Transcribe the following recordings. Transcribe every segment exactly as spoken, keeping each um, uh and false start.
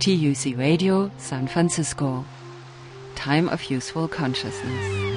T U C Radio, San Francisco. Time of Useful Consciousness.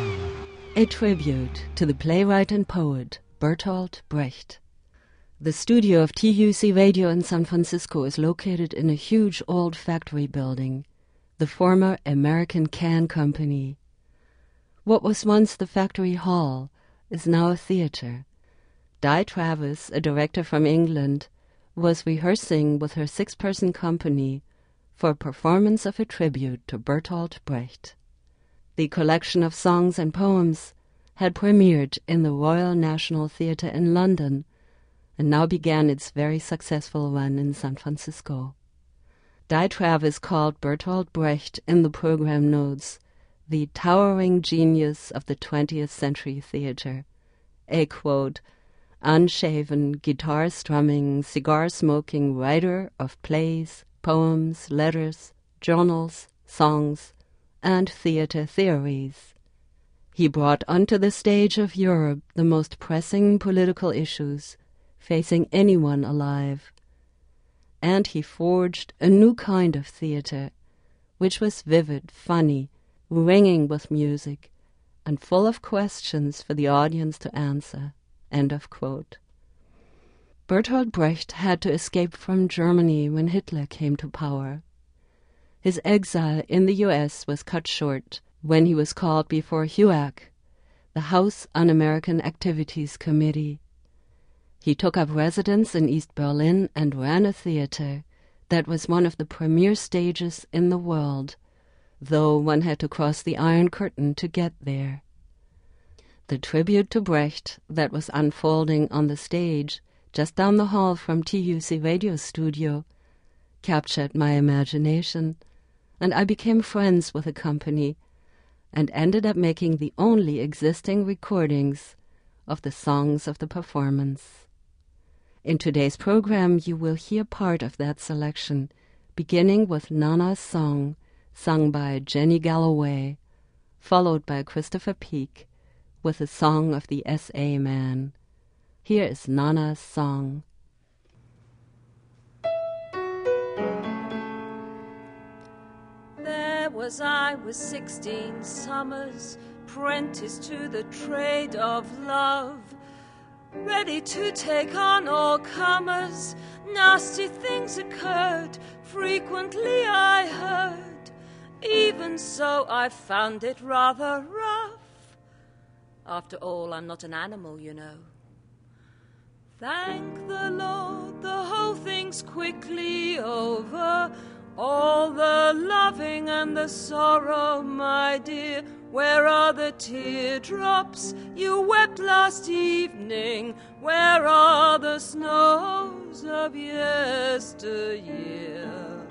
A tribute to the playwright and poet Bertolt Brecht. The studio of T U C Radio in San Francisco is located in a huge old factory building, the former American Can Company. What was once the factory hall is now a theater. Di Travis, a director from England, was rehearsing with her six-person company for a performance of a tribute to Bertolt Brecht. The collection of songs and poems had premiered in the Royal National Theatre in London and now began its very successful run in San Francisco. Di Travis called Bertolt Brecht in the program notes the towering genius of the twentieth century theatre, a, quote, unshaven, guitar-strumming, cigar-smoking writer of plays, poems, letters, journals, songs, and theatre theories. He brought onto the stage of Europe the most pressing political issues facing anyone alive, and he forged a new kind of theatre, which was vivid, funny, ringing with music, and full of questions for the audience to answer. End of quote. Bertolt Brecht had to escape from Germany when Hitler came to power. His exile in the U S was cut short when he was called before HUAC, the House Un-American Activities Committee. He took up residence in East Berlin and ran a theater that was one of the premier stages in the world, though one had to cross the Iron Curtain to get there. The tribute to Brecht that was unfolding on the stage just down the hall from T U C Radio studio captured my imagination, and I became friends with the company and ended up making the only existing recordings of the songs of the performance. In today's program, you will hear part of that selection, beginning with Nana's song, sung by Jenny Galloway, followed by Christopher Peake, with a song of the S A Man. Here is Nana's song. There was I with sixteen summers, prentice to the trade of love, ready to take on all comers. Nasty things occurred, frequently I heard. Even so, I found it rather rough. After all, I'm not an animal, you know. Thank the Lord, the whole thing's quickly over. All the loving and the sorrow, my dear. Where are the teardrops you wept last evening? Where are the snows of yesteryear?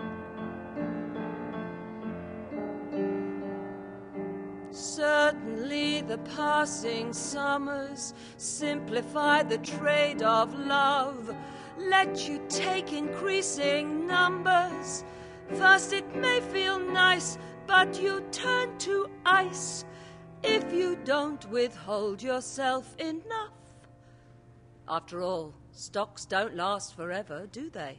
Certainly the passing summers simplify the trade of love, let you take increasing numbers. First it may feel nice, but you turn to ice if you don't withhold yourself enough. After all, stocks don't last forever, do they?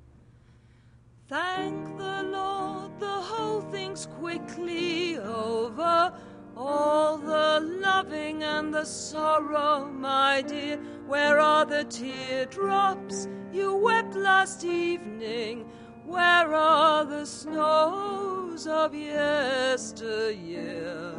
Thank the Lord, the whole thing's quickly over. All the loving and the sorrow, my dear. Where are the teardrops you wept last evening? Where are the snows of yesteryear?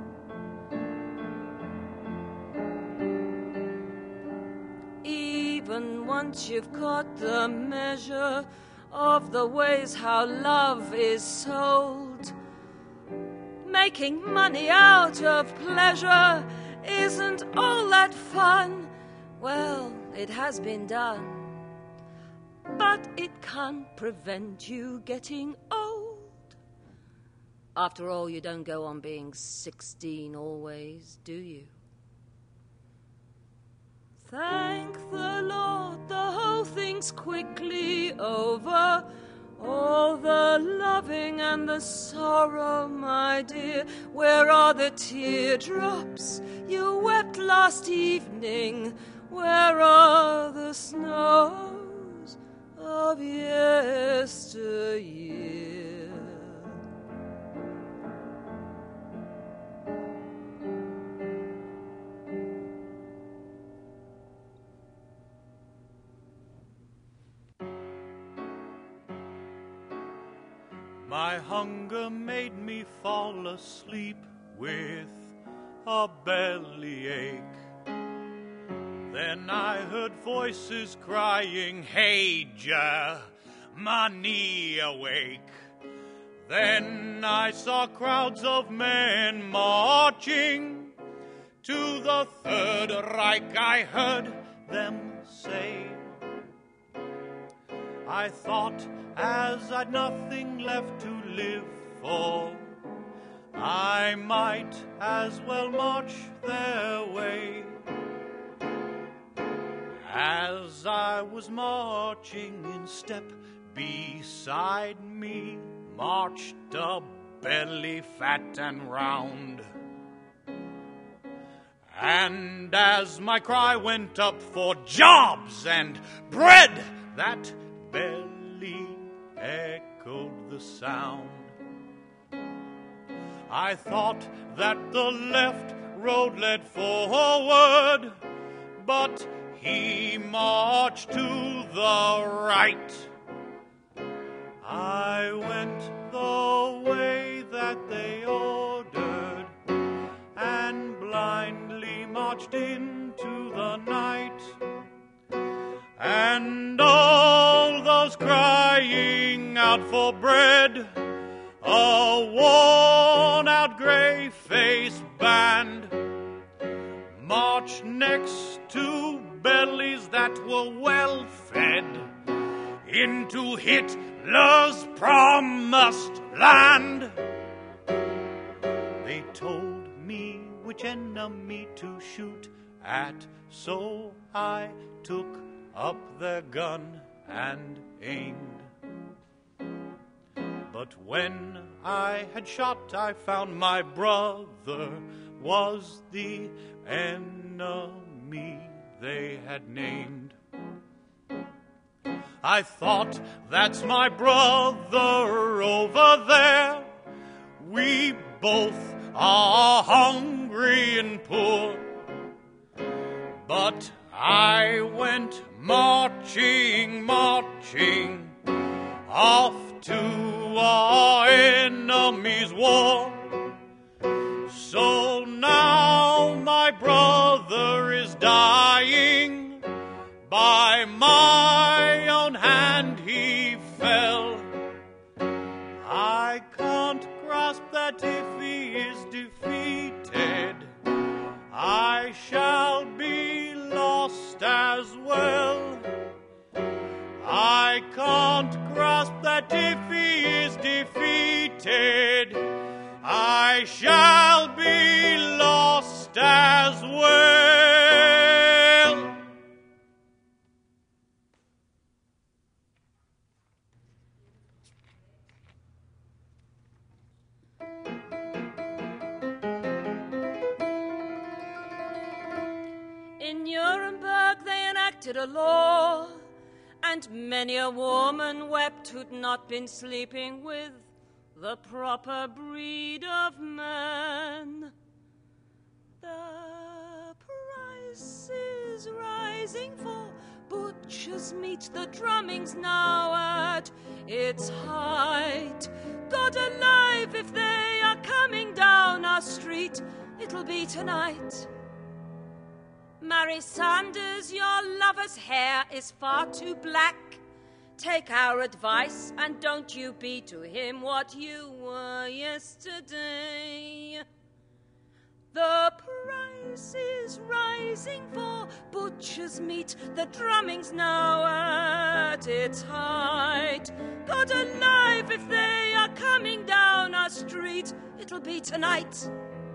Even once you've caught the measure of the ways how love is sold, making money out of pleasure isn't all that fun. Well, it has been done, but it can't prevent you getting old. After all, you don't go on being sixteen always, do you? Thank the Lord, the whole thing's quickly over. All the loving and the sorrow, my dear. Where are the teardrops you wept last evening? Where are the snows of yesteryear? yesteryear. My hunger made me fall asleep with a bellyache. Then I heard voices crying, "Hey, Germany, awake!" Then I saw crowds of men marching to the Third Reich. I heard them say, I thought as I'd nothing left to live for, I might as well march their way. As I was marching in step, beside me marched a belly fat and round. And as my cry went up for jobs and bread, that belly echoed the sound. I thought that the left road led forward, but he marched to the right. I went the way that they ordered and blindly marched into the night. And all those crying out for bread, a worn-out gray-faced band, marched next to bellies that were well-fed into Hitler's promised land. They told me which enemy to shoot at, so I took up their gun and aimed. But when I had shot, I found my brother was the enemy they had named. I thought, that's my brother over there. We both are hungry and poor. But I went marching, marching off to our enemy's war. So now my brother is dying. By my own hand he fell. I can't grasp that if he is defeated, I shall be lost as well. I can't grasp that if he is defeated, I shall be lost as well. In Nuremberg they enacted a law, and many a woman wept who'd not been sleeping with the proper breed of man. The price is rising for butcher's meat, the drumming's now at its height. God alive, if they are coming down our street, it'll be tonight. Mary Sanders, your lover's hair is far too black. Take our advice and don't you be to him what you were yesterday. The price is rising for butcher's meat, the drumming's now at its height. God alive, if they are coming down our street, it'll be tonight.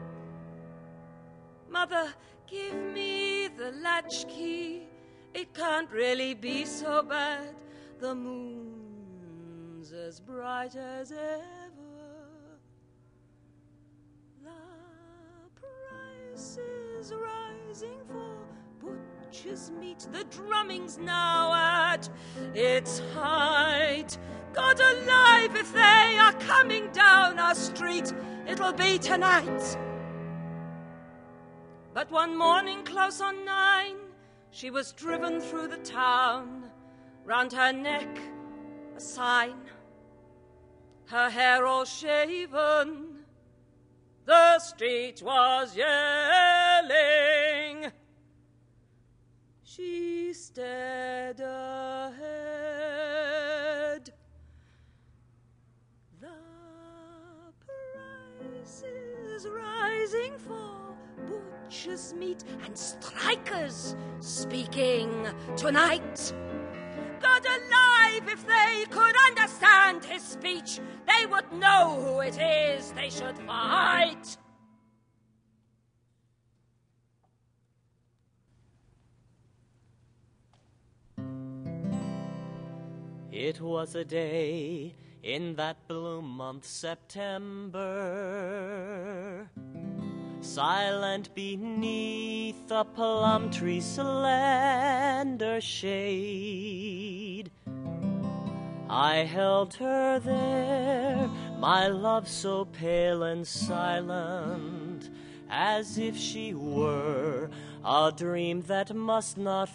Mother, give me the latchkey, it can't really be so bad. The moon's as bright as ever. The price is rising for butcher's meat, the drumming's now at its height. God alive, if they are coming down our street, it'll be tonight. But one morning close on nine, she was driven through the town, round her neck a sign, her hair all shaven, the street was yelling. She stared ahead. The price is rising for butcher's meat and strikers speaking tonight. God alive, if they could understand his speech, they would know who it is they should fight. It was a day in that blue month September, silent beneath a plum tree's slender shade. I held her there, my love so pale and silent, as if she were a dream that must not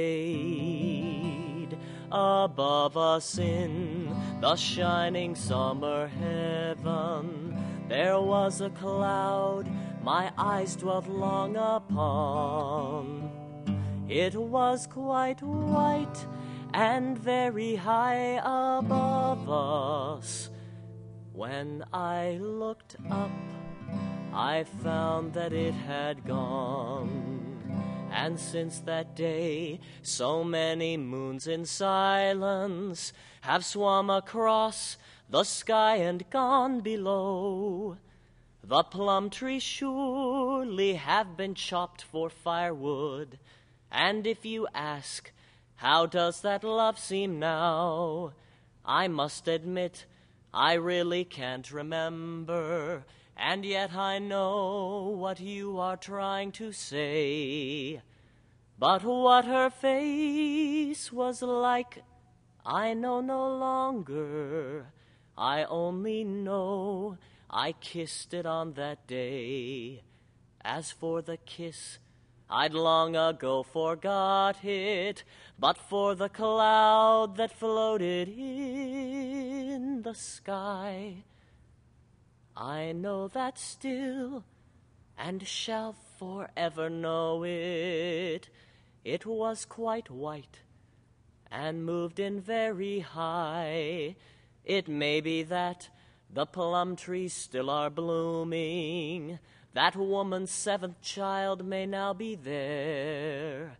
fade. Above us in the shining summer heaven, there was a cloud my eyes dwelt long upon. It was quite white and very high above us. When I looked up, I found that it had gone. And since that day, so many moons in silence have swum across the sky and gone below. The plum trees surely have been chopped for firewood, and if you ask, how does that love seem now, I must admit I really can't remember, and yet I know what you are trying to say. But what her face was like, I know no longer. I only know I kissed it on that day. As for the kiss, I'd long ago forgot it, but for the cloud that floated in the sky. I know that still, and shall forever know it. It was quite white, and moved in very high. It may be that the plum trees still are blooming, that woman's seventh child may now be there.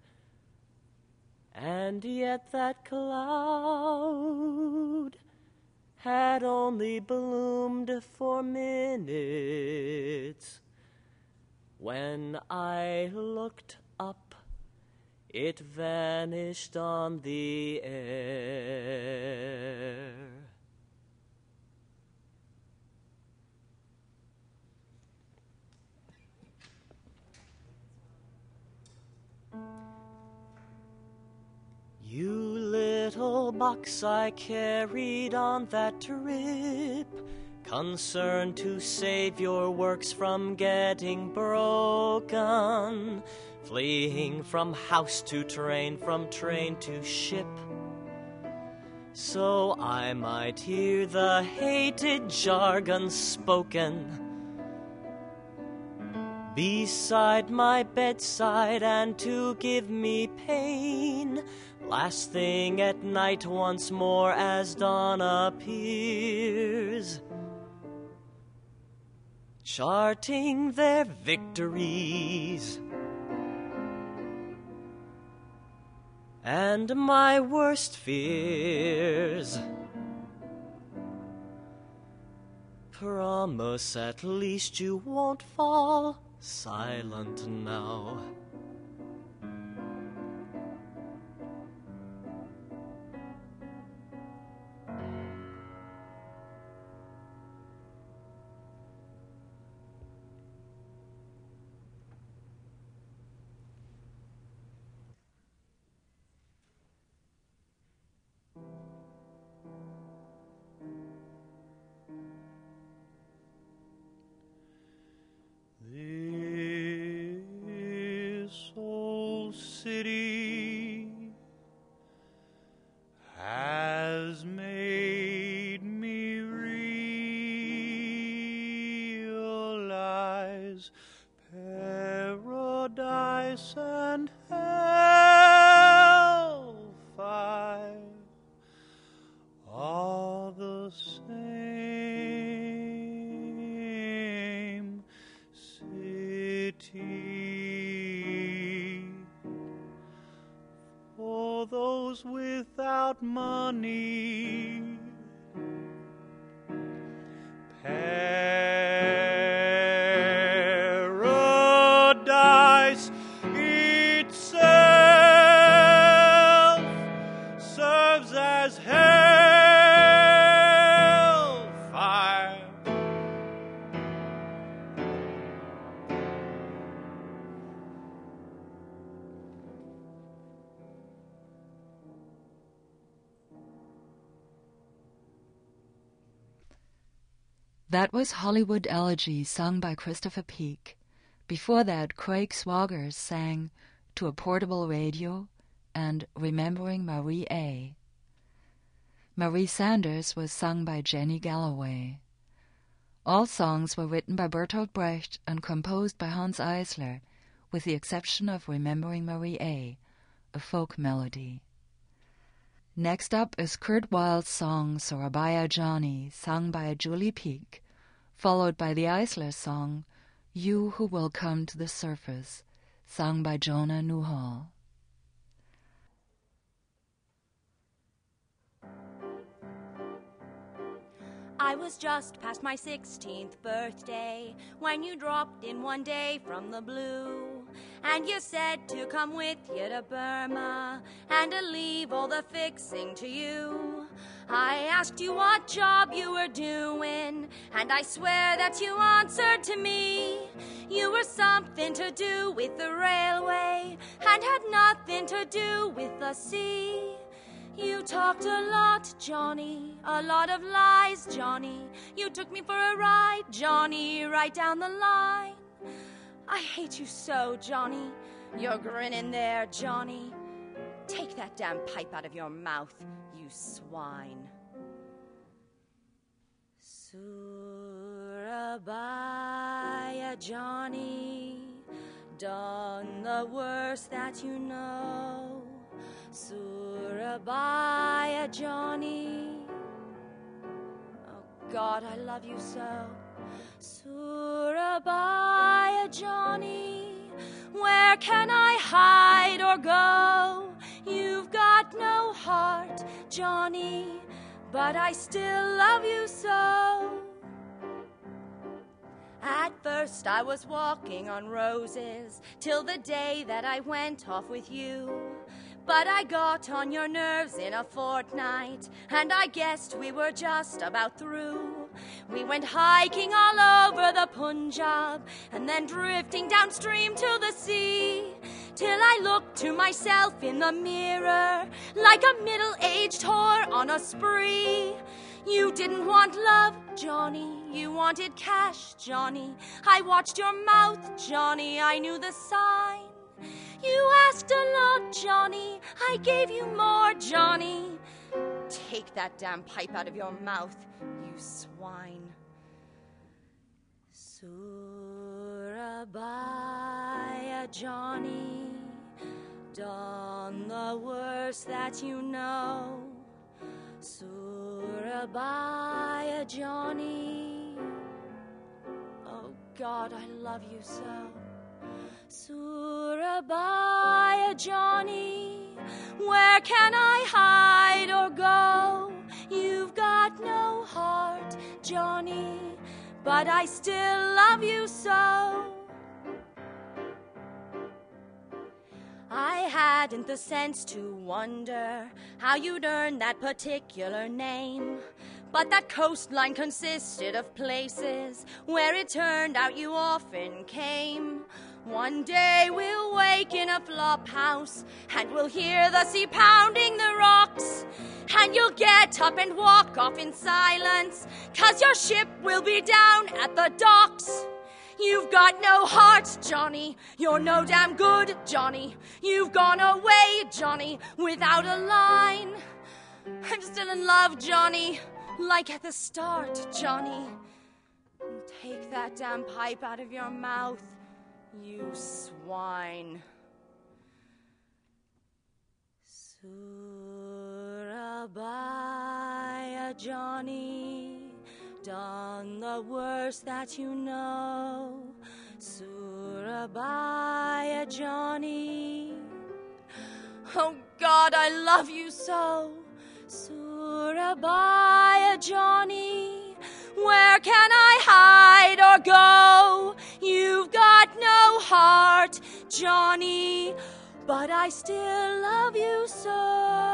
And yet that cloud had only bloomed for minutes. When I looked up, it vanished on the air. You little box I carried on that trip, concerned to save your works from getting broken, fleeing from house to train, from train to ship, so I might hear the hated jargon spoken beside my bedside, and to give me pain. Last thing at night, once more as dawn appears, charting their victories. And my worst fears, promise at least you won't fall silent now. city has made me realize paradise and hellfire are the same city. For those without money, paradise itself serves as hellfire. That was Hollywood Elegy, sung by Christopher Peake. Before that, Craig Swagger sang To a Portable Radio and Remembering Marie A. Marie Sanders was sung by Jenny Galloway. All songs were written by Bertolt Brecht and composed by Hans Eisler, with the exception of Remembering Marie A, a folk melody. Next up is Kurt Weill's song Surabaya Johnny, sung by Julie Peake, followed by the Eisler song You Who Will Come to the Surface, sung by Jonah Newhall. I was just past my sixteenth birthday when you dropped in one day from the blue. And you said to come with you to Burma and to leave all the fixing to you. I asked you what job you were doing, and I swear that you answered to me. You were something to do with the railway and had nothing to do with the sea. You talked a lot, Johnny, a lot of lies, Johnny. You took me for a ride, Johnny, right down the line. I hate you so, Johnny. You're grinning there, Johnny. Take that damn pipe out of your mouth, you swine. Surabaya, Johnny, done the worst that you know. Surabaya, Johnny. Oh, God, I love you so. Surabaya, Johnny. Where can I hide or go? You've got no heart, Johnny, but I still love you so. At first I was walking on roses till the day that I went off with you. But I got on your nerves in a fortnight, and I guessed we were just about through. We went hiking all over the Punjab, and then drifting downstream to the sea, till I looked to myself in the mirror, like a middle-aged whore on a spree. You didn't want love, Johnny, you wanted cash, Johnny. I watched your mouth, Johnny, I knew the sign. You asked a lot, Johnny, I gave you more, Johnny. Take that damn pipe out of your mouth, you swine. Surabaya, Johnny, done the worst that you know. Surabaya, Johnny. Oh, God, I love you so. Surabaya, Johnny, where can I hide or go? You've got no heart, Johnny, but I still love you so. I hadn't the sense to wonder how you'd earned that particular name, but that coastline consisted of places where it turned out you often came. One day we'll wake in a flop house, and we'll hear the sea pounding the rocks, and you'll get up and walk off in silence, 'cause your ship will be down at the docks. You've got no heart, Johnny. You're no damn good, Johnny. You've gone away, Johnny, without a line. I'm still in love, Johnny, like at the start, Johnny. Take that damn pipe out of your mouth, you swine. Surabaya, Johnny, done the worst that you know. Surabaya, Johnny. Oh God, I love you so. Surabaya, Johnny, where can I hide or go? You've got no heart, Johnny, but I still love you so.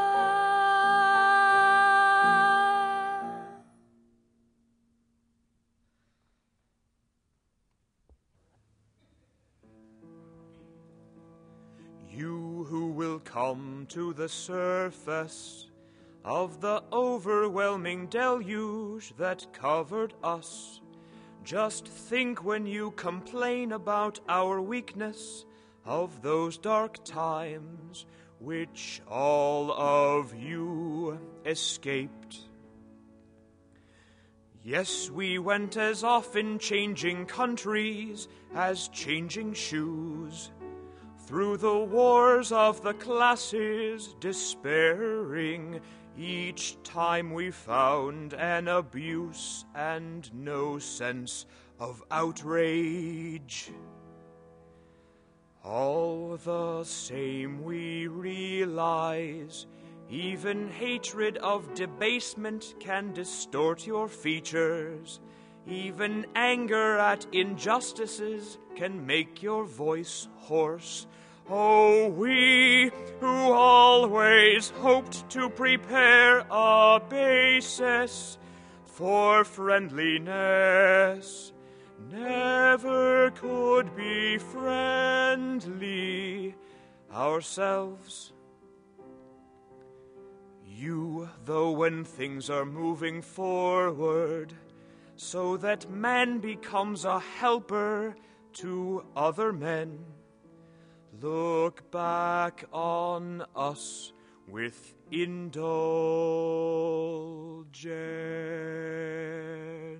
You who will come to the surface of the overwhelming deluge that covered us, just think when you complain about our weakness of those dark times which all of you escaped. Yes, we went as often changing countries as changing shoes, through the wars of the classes, despairing each time we found an abuse and no sense of outrage. All the same we realize even hatred of debasement can distort your features. Even anger at injustices can make your voice hoarse. Oh, we who always hoped to prepare a basis for friendliness never could be friendly ourselves. You, though, when things are moving forward, so that man becomes a helper to other men, look back on us with indulgence.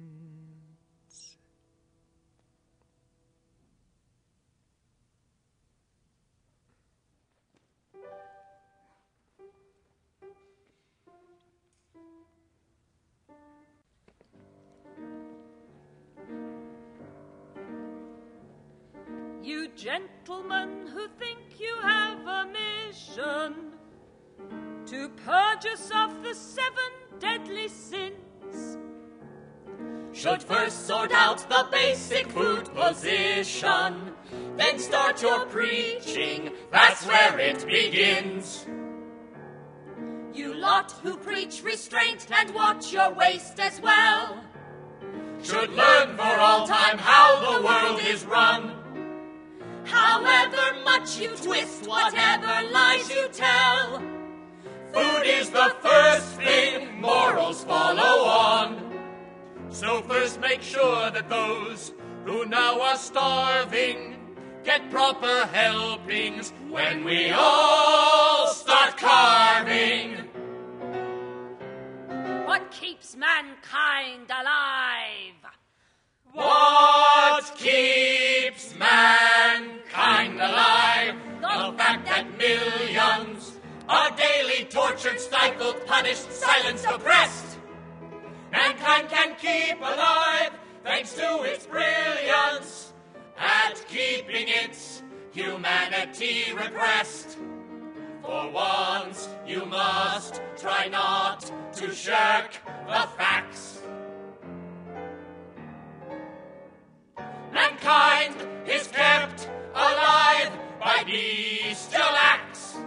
You gentlemen who think you have a mission to purge us of the seven deadly sins, should first sort out the basic food position, then start your preaching, that's where it begins. You lot who preach restraint and watch your waist as well should learn for all time how the world is run. However much you twist, whatever lies you tell, food is the first thing, morals follow on. So first make sure that those who now are starving get proper helpings when we all start carving. what keeps mankind alive? What keeps mankind alive? The fact that millions are daily tortured, stifled, punished, silenced, oppressed. Mankind can keep alive thanks to its brilliance at keeping its humanity repressed. For once you must try not to shirk the facts. Mankind is kept alive by bestial acts.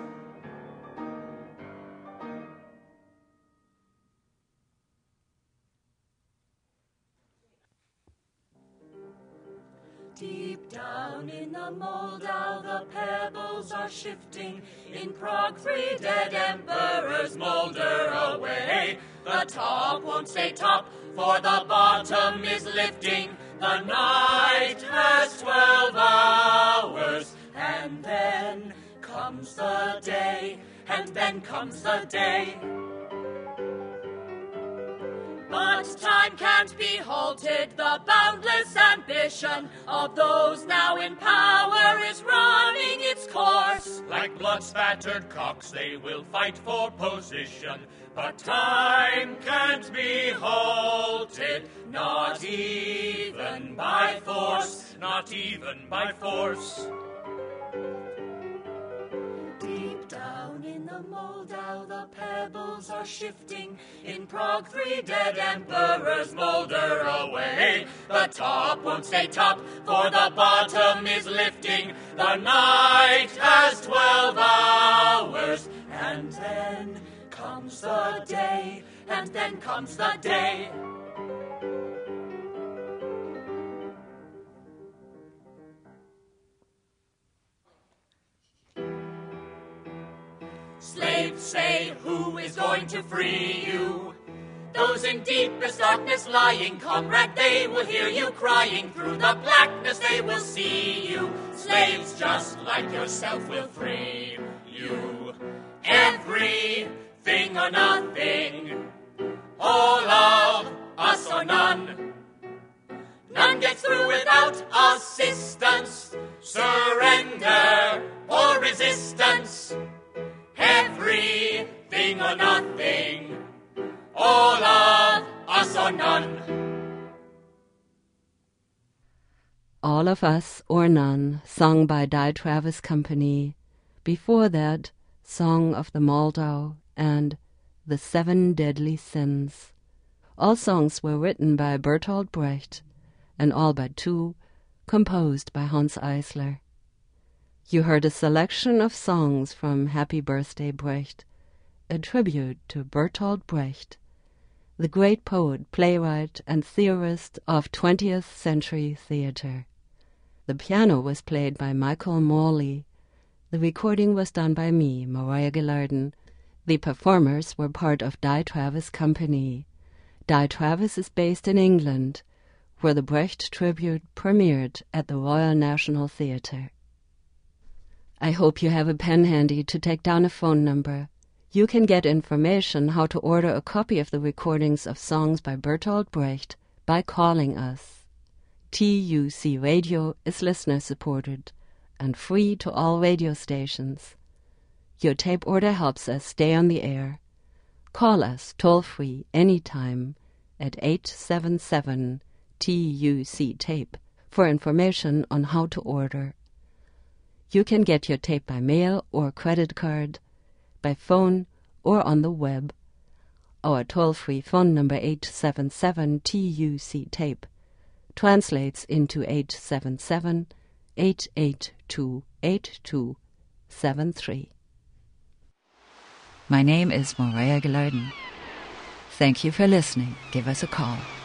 Deep down in the mold, how the pebbles are shifting. In Prague, three dead emperors molder away. The top won't stay top, for the bottom is lifting. The night has twelve hours, and then comes the day, and then comes the day. But time can't be halted, the boundless ambition of those now in power is running its course. Like blood-spattered cocks they will fight for position, but time can't be halted, not even by force, not even by force. Deep down in the Moldau the pebbles are shifting, in Prague three dead emperors moulder away. The top won't stay top, for the bottom is lifting. The night has twelve hours, and then comes the day, and then comes the day. Slaves say, who is going to free you? Those in deepest darkness lying, comrade, they will hear you crying. Through the blackness they will see you. Slaves just like yourself will free you. Everything or nothing, all of us or none. None gets through without assistance, surrender or resistance. Everything or nothing, all of us or none. All of Us or None, sung by Die Travis Company. Before that, Song of the Moldau and The Seven Deadly Sins. All songs were written by Bertolt Brecht, and all but two composed by Hanns Eisler. You heard a selection of songs from Happy Birthday Brecht, a tribute to Bertolt Brecht, the great poet, playwright, and theorist of twentieth century theater. The piano was played by Michael Morley. The recording was done by me, Mariah Gillardin. The performers were part of Die Travis Company. Die Travis is based in England, where the Brecht tribute premiered at the Royal National Theatre. I hope you have a pen handy to take down a phone number. You can get information how to order a copy of the recordings of songs by Bertolt Brecht by calling us. T U C Radio is listener-supported and free to all radio stations. Your tape order helps us stay on the air. Call us toll-free anytime at eight seven seven T U C tape for information on how to order. You can get your tape by mail or credit card, by phone or on the web. Our toll-free phone number eight seven seven T U C tape translates into eight seven seven, eight eight two, eight two seven three. My name is Mariah Gillardin. Thank you for listening. Give us a call.